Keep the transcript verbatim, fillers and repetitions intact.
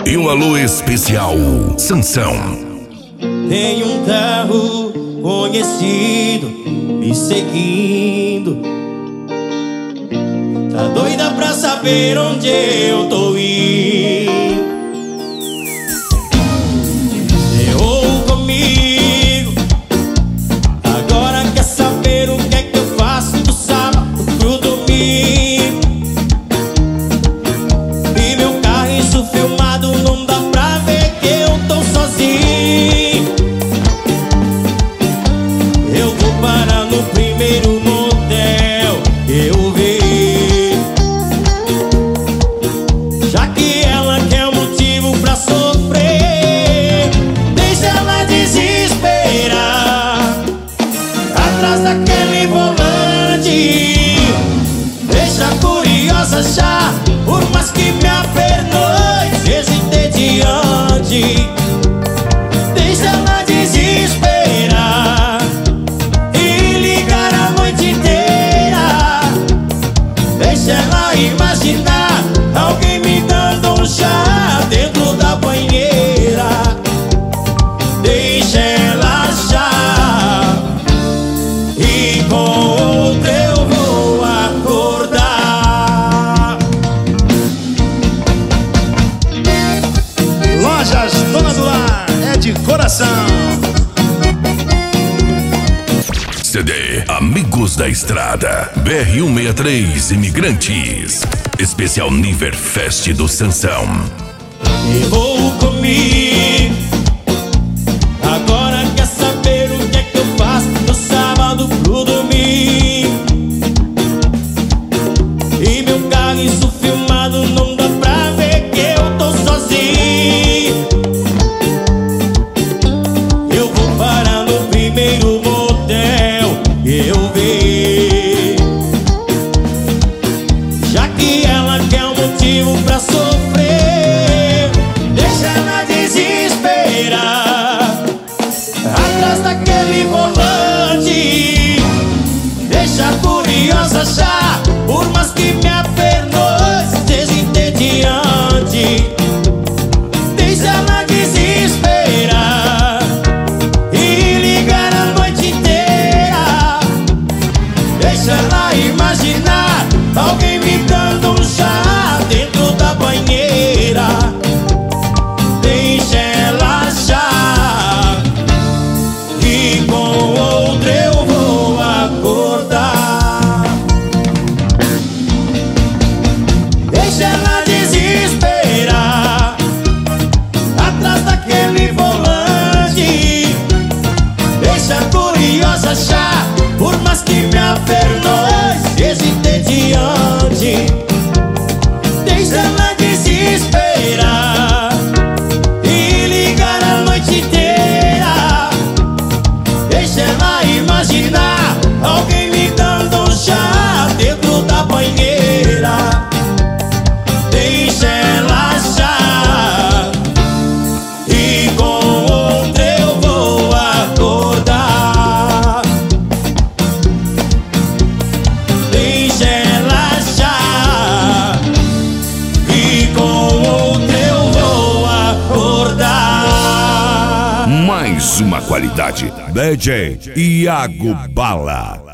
E um alô especial, Sansão. Tem um carro conhecido me seguindo. Tá doida pra saber onde eu tô indo. Errou comigo, agora quer saber o que é que eu faço do sábado pro domingo. E meu carro isso filmado, não dá pra ver que eu tô sozinho. Eu vou parar no primeiro motel que eu vi, já que ela quer um motivo pra sofrer. Deixa ela desesperar atrás daquele volante. Deixa a curiosa já, por mais que me apernoe, seja entediante. Deixa ela desesperar e ligar a noite inteira. Deixa ela imaginar alguém me dando um chá dentro da banheira. Deixa ela achar e com outra eu vou acordar. Lojas Dona do Lar é de coração. C D Amigos da Estrada, B R cento e sessenta e três Imigrantes. Especial Niverfest do Sansão. Errou comigo, agora quer saber o que é que eu faço do sábado pro domingo. E meu carro isso filmado, não dá pra ver que eu tô sozinho. Eu vou parar no primeiro motel que eu vi, já que ela quer um motivo pra sofrer. Deixa ela desesperar atrás daquele volante. Deixa a curiosa achar, por mais que me apernoe, seja entediante. Deixa ela desesperar e ligar a noite inteira. Deixa ela imaginar alguém me dando um chá dentro da banheira. Deixa ela achar e com outra eu vou acordar. Deixa ela desesperar atrás daquele volante. Deixa a curiosa achar, por mais que me apernoe, seja entediante. Deixa ela desesperar e ligar a noite inteira. Deixa ela imaginar alguém me dando um chá dentro da banheira. Deixa ela achar e com outra eu vou acordar. Deixa ela achar e com outra eu vou acordar. Mais uma qualidade. D J Iago Bala.